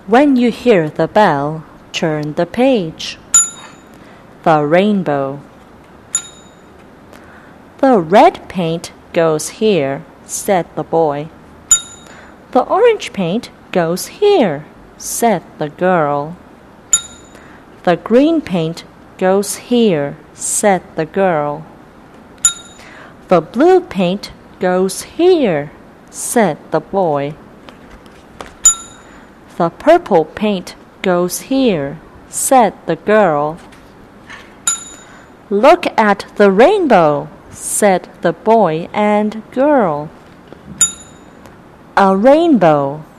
When you hear the bell, turn the page. The rainbow. The red paint goes here, said the boy. The orange paint goes here, said the girl. The green paint goes here, said the girl. The blue paint goes here, said the boy. The purple paint goes here, said the girl. Look at the rainbow, said the boy and girl. A rainbow.